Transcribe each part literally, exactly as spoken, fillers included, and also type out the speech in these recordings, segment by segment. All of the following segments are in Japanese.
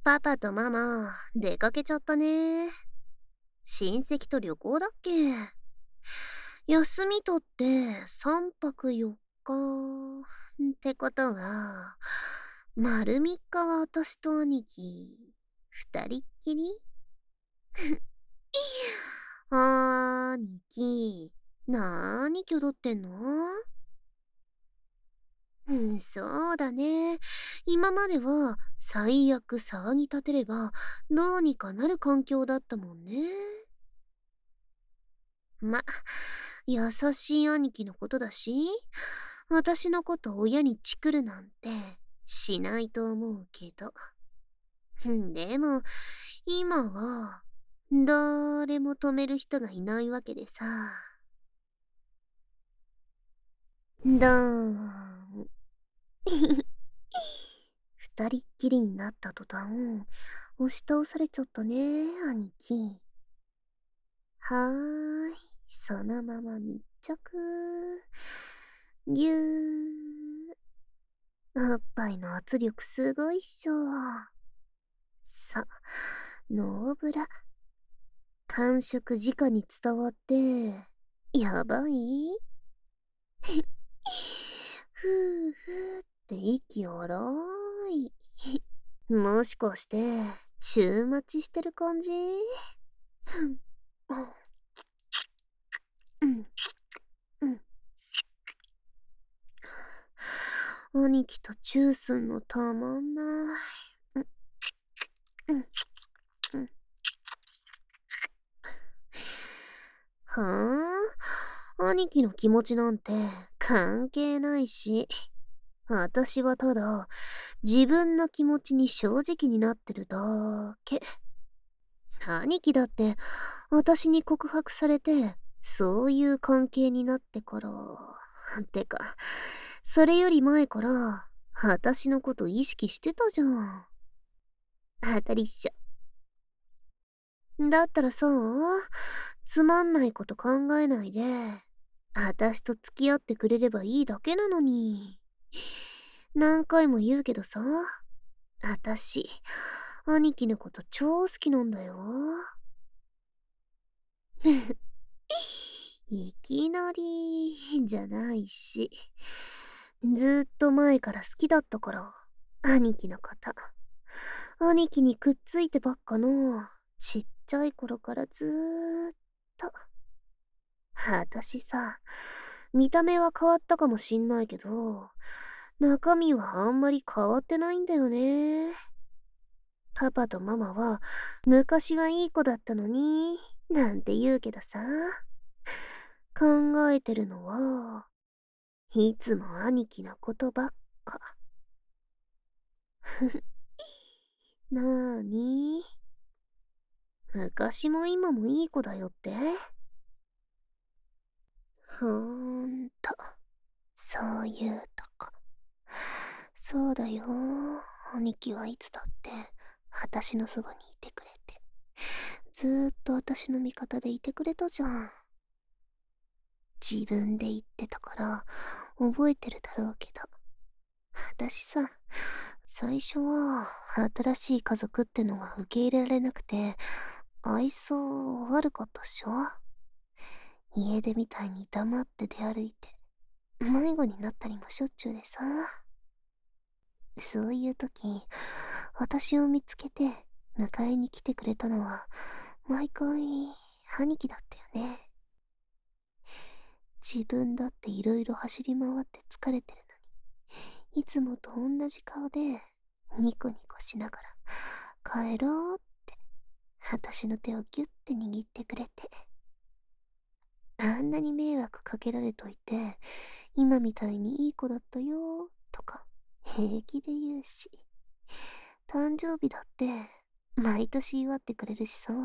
パパとママ、出かけちゃったね。親戚と旅行だっけ。休み取ってさんぱくよっか。ってことは、丸みっかは私と兄貴、二人っきり。兄貴、なーに気取ってんの？うん、そうだね。今までは最悪騒ぎ立てればどうにかなる環境だったもんね。ま、優しい兄貴のことだし、私のこと親にチクるなんてしないと思うけど。でも、今は誰も止める人がいないわけでさ。だーん。二人っきりになった途端、押し倒されちゃったね、兄貴。はーい、そのまま密着。ぎゅー。おっぱいの圧力すごいっしょ。さ、ノーブラ。感触直に伝わって、やばい。ふうふうって息荒い。もしかして、チューマチしてる感じ？うん、うん。兄貴とチューすんのたまんない。うん、うん、うん。はあ、兄貴の気持ちなんて関係ないし、私はただ自分の気持ちに正直になってるだけ。兄貴だって私に告白されてそういう関係になってから、てか、それより前から私のこと意識してたじゃん。当たりっしょ。だったらさ、つまんないこと考えないで、私と付き合ってくれればいいだけなのに。何回も言うけどさ、私、兄貴のこと超好きなんだよ。いきなり、じゃないし。ずっと前から好きだったから、兄貴のこと。兄貴にくっついてばっかの、ちっちゃい頃からずーっと。私さ、見た目は変わったかもしんないけど、中身はあんまり変わってないんだよね。パパとママは昔はいい子だったのに、なんて言うけどさ、考えてるのは、いつも兄貴のことばっか。なーに？昔も今もいい子だよって？ほーんと、そういうとこ。そうだよ。兄貴はいつだって私のそばにいてくれて、ずーっと私の味方でいてくれたじゃん。自分で言ってたから覚えてるだろうけど、私さ、最初は新しい家族ってのが受け入れられなくて、愛想悪かったっしょ。家出みたいに黙って出歩いて迷子になったりもしょっちゅうでさ。そういう時、私を見つけて迎えに来てくれたのは毎回兄貴だったよね。自分だっていろいろ走り回って疲れてるのに、いつもと同じ顔でニコニコしながら帰ろうって私の手をギュッて握ってくれて、あんなに迷惑かけられといて今みたいにいい子だったよとか平気で言うし、誕生日だって毎年祝ってくれるしさ。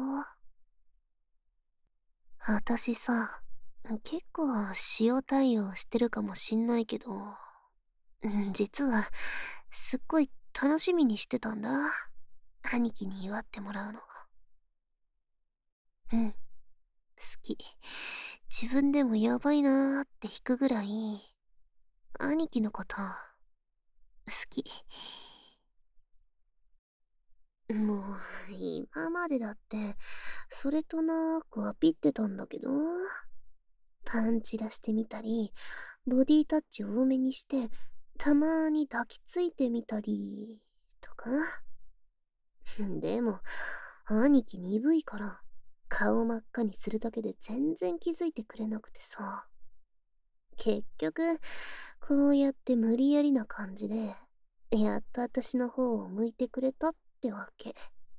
私さ、結構塩対応してるかもしんないけど、うん、実はすっごい楽しみにしてたんだ。兄貴に祝ってもらうのが。うん、好き。自分でもやばいなーって引くぐらい、兄貴のこと好き。 もう、今までだって、それとなくアピってたんだけど、パンチ出してみたり、ボディタッチ多めにして、たまーに抱きついてみたり、とか。でも、兄貴鈍いから、顔真っ赤にするだけで全然気づいてくれなくてさ。結局、こうやって無理やりな感じで、やっと私の方を向いてくれたってわけ。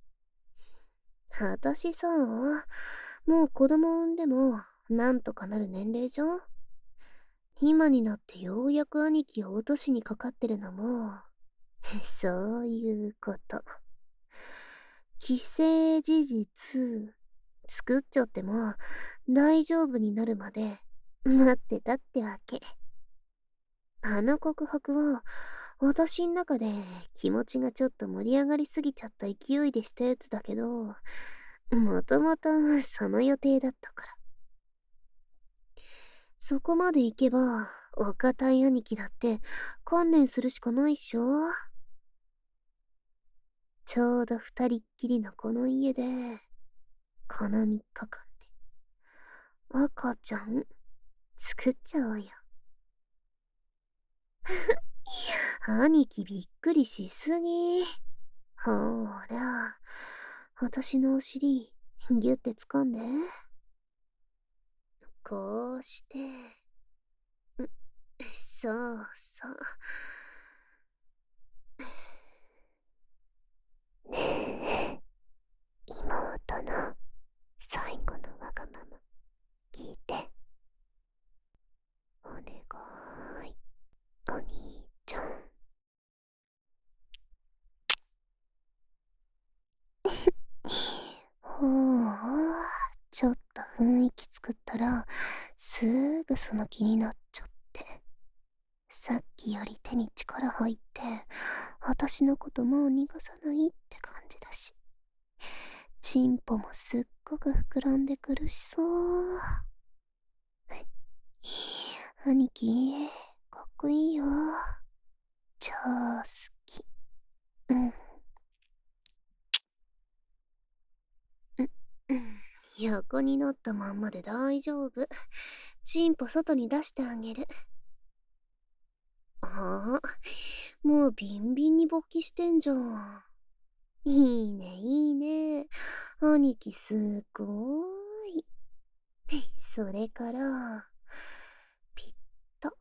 私さ、もう子供産んでも、なんとかなる年齢じゃん。今になってようやく兄貴を落としにかかってるのも、そういうこと。既成事実、作っちゃっても大丈夫になるまで待ってたってわけ。あの告白は、私ん中で気持ちがちょっと盛り上がりすぎちゃった勢いでしたやつだけど、もともとその予定だったから。そこまで行けば、お堅い兄貴だって観念するしかないっしょ。ちょうど二人っきりのこの家で、この三日間で、赤ちゃん、作っちゃおうよ。兄貴びっくりしすぎ。ほーら、私のお尻、ぎゅって掴んで。こうして、そうそう。ねえ、妹の最後のわがまま、聞いて。お願い、お兄ちゃん。ほう、ちょっと雰囲気作ったら、すぐその気になっちゃって。さっきより手に力入って、私のこともう逃がさないって感じだし。チンポもすっごく膨らんでくるしさ。兄貴、かっこいいよ。超好き。うん。うん。横になったまんまで大丈夫。チンポ外に出してあげる。ああ、もうビンビンに勃起してんじゃん。いいね、いいね。兄貴すっごーい。それから、ピッタ。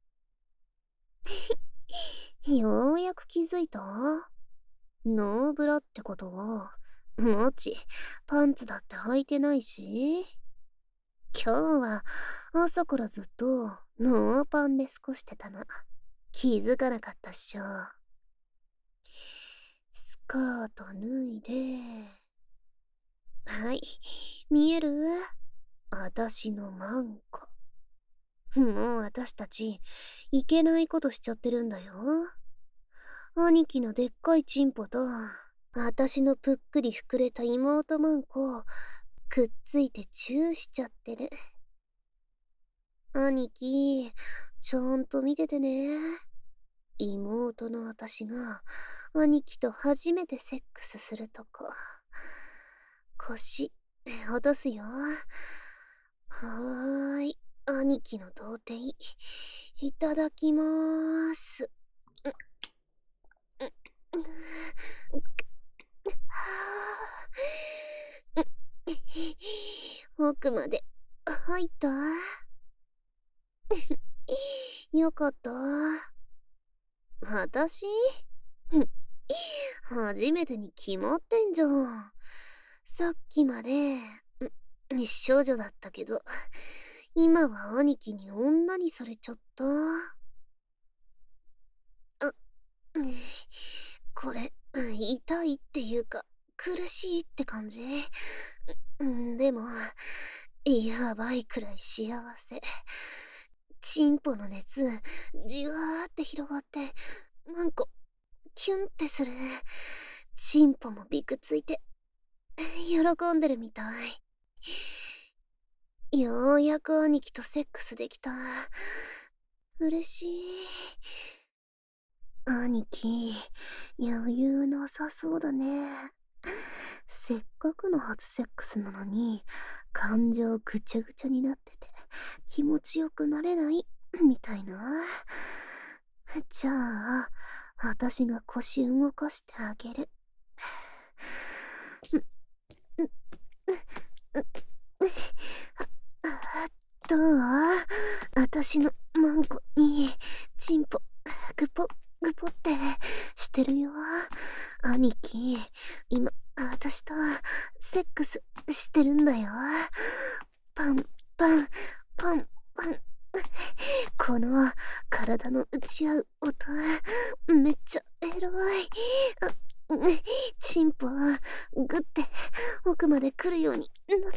ようやく気づいた？ノーブラってことは、もち、パンツだって履いてないし。今日は朝からずっとノーパンで過ごしてたの。気づかなかったっしょ。スカート脱いで。はい、見える？私のマンコ。もう私たち、いけないことしちゃってるんだよ。兄貴のでっかいチンポと、私のぷっくり膨れた妹マンコ、くっついてチューしちゃってる。兄貴、ちゃんと見ててね。妹の私が、兄貴と初めてセックスするとこ。腰、落とすよ。はーい、兄貴の童貞、いただきまーす。奥まで入った？よかった。私初めてに決まってんじゃん。さっきまで、ん少女だったけど、今は兄貴に女にされちゃった。あ、これ、痛いっていうか、苦しいって感じ。でも、やばいくらい幸せ。チンポの熱、じわーって広がって、なんか、キュンってする。チンポもびくついて、喜んでるみたい。ようやく兄貴とセックスできた。嬉しい。 兄貴、余裕なさそうだね。せっかくの初セックスなのに、感情ぐちゃぐちゃになってて、気持ちよくなれない、みたいな。じゃあ、私が腰動かしてあげる。どう？私のマンコに、チンポ、グポ、グポってしてるよ。兄貴、今、私とセックスしてるんだよ。パン、パン、パン、パン。この体の打ち合う音、めっちゃエロい。チンポ、グって奥まで来るようになった。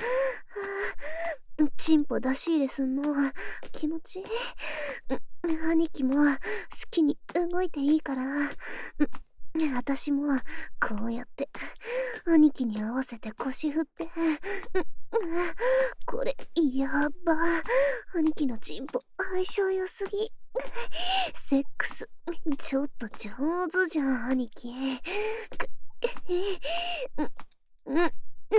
チンポ出し入れすんの気持ちいい。兄貴も好きに動いていいから。私もこうやって兄貴に合わせて腰振って。これやば。兄貴のチンポ相性良すぎ。セックスちょっと上手じゃん兄貴。うんうんうん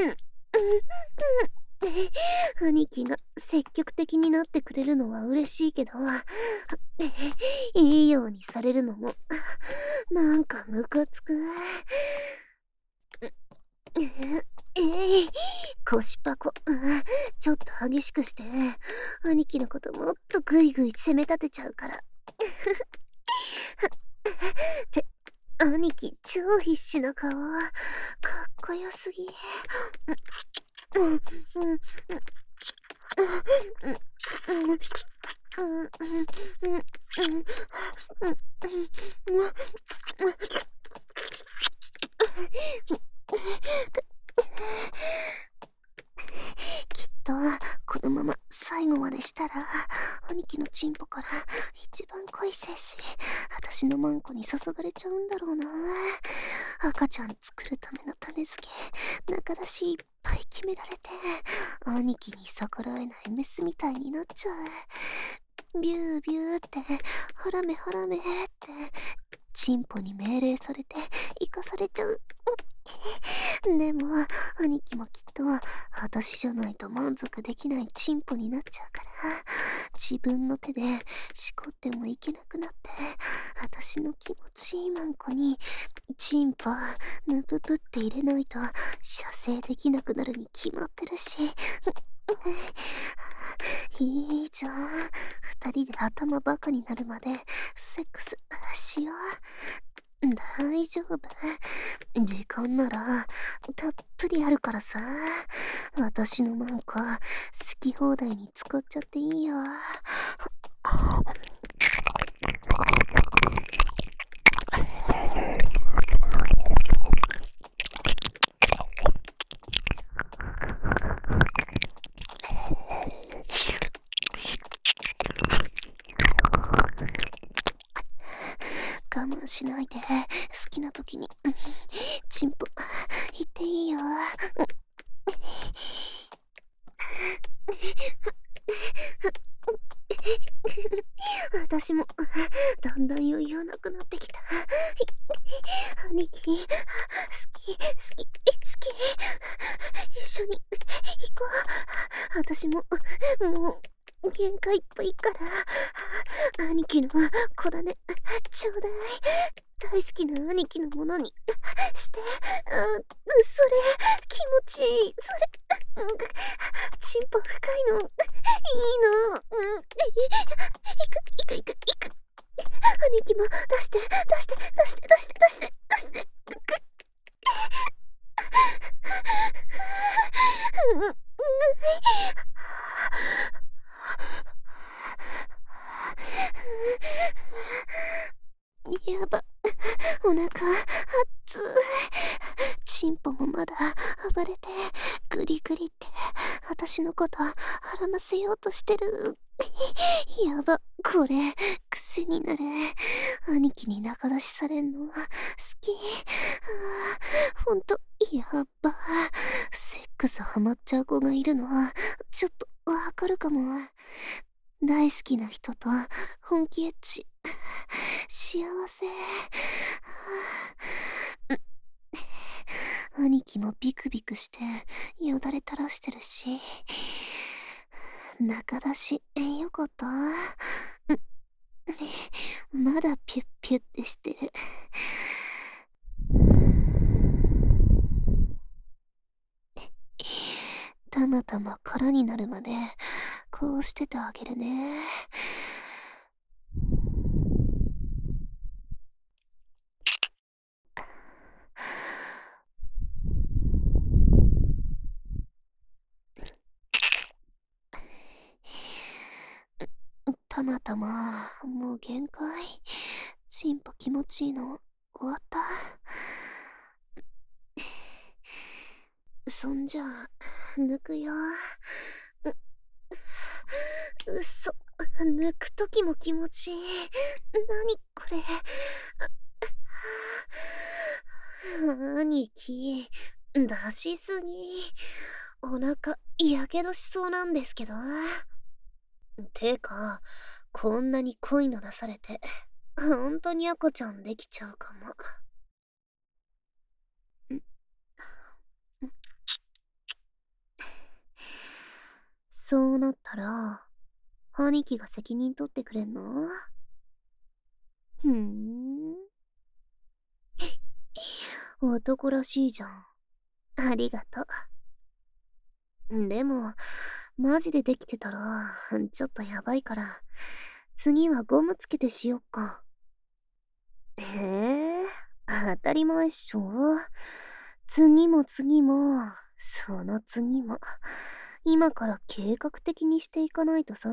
兄貴が積極的になってくれるのは嬉しいけど、いいようにされるのもなんかムカつく。えい、腰パコ、ちょっと激しくして、兄貴のこともっとグイグイ攻め立てちゃうから。って、兄貴超必死な顔、かっこよすぎ。うんうんきっとこのまま最後までしたら兄貴のチンポから一番濃い精子私のマンコに注がれちゃうんだろうな。赤ちゃん作るための種付け中出しいっぱい決められて兄貴に逆らえないメスみたいになっちゃう。ビュービューってハラメハラメってチンポに命令されて生かされちゃう。でも兄貴もきっと私じゃないと満足できないチンポになっちゃうから自分の手でしこってもいけなくなって私の気持ちいいマンコにチンポヌププって入れないと射精できなくなるに決まってるしいいじゃん。二人で頭バカになるまでセックスしよう。大丈夫。時間ならたっぷりあるからさ。私のマンコ好き放題に使っちゃっていいよ。我慢しないで好きな時にチンポ言っていいよ。私もだんだん余裕なくなってきた。兄貴好き好き好き一緒に行こう。私ももう限界いっぱいから兄貴の子だねちょうだい。大好きな兄貴のものにして。あ、それ気持ちいい。それチンポ深いのいいの。うん、いくいくいくいく。兄貴も出して出して出して出して出して出して。やば、お腹熱い。チンポもまだ暴れてグリグリって私のことはらませようとしてる。やば、これ癖になる。兄貴に仲出しされんの好き。あ、ほんとやば。セックスハマっちゃう子がいるのはちょっとわかるかも。 大好きな人と本気エッチ。幸せ。兄貴もビクビクしてよだれ垂らしてるし、中だしよかった。まだピュッピュッってしてる。たまたま空になるまでこうしててあげるね。たまたまもう限界。チンポ気持ちいいの終わった。そんじゃあ抜くよ。ううそ、抜くときも気持ちいい。なにこれ。兄貴、出しすぎ。お腹やけどしそうなんですけど。てか、こんなに濃いの出されてほんとに赤ちゃんできちゃうかも。そうなったら兄貴が責任取ってくれんの？ふーん。男らしいじゃん。ありがとう。でも、マジでできてたら、ちょっとやばいから、次はゴムつけてしよっか。ええ、当たり前っしょ。次も次も、その次も、今から計画的にしていかないとさ。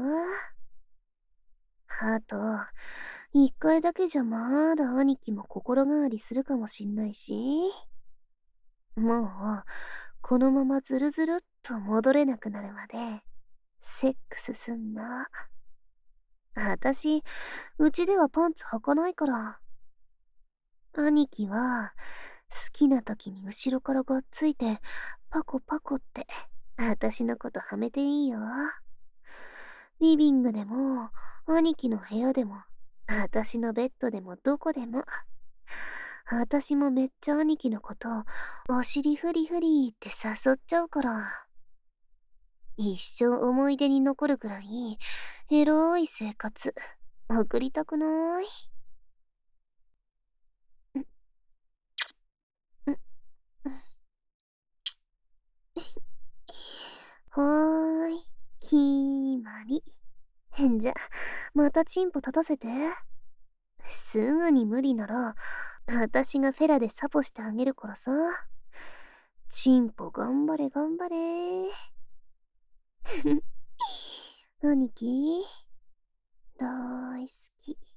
あと、一回だけじゃまだ兄貴も心変わりするかもしんないし。もう、このままズルズルっと戻れなくなるまで、セックスすんな。あたし、うちではパンツ履かないから。兄貴は、好きな時に後ろからがっついて、パコパコって、あたしのことはめていいよ。リビングでも、兄貴の部屋でも、あたしのベッドでもどこでも。あたしもめっちゃ兄貴のこと、お尻フリフリって誘っちゃうから。一生思い出に残るくらい、エロい生活、送りたくない？ん、ん、はーい、きーまり。じゃ、またチンポ立たせて。すぐに無理なら、あたしがフェラでサポしてあげるからさ。チンポ頑張れ頑張れ。兄貴、大好き。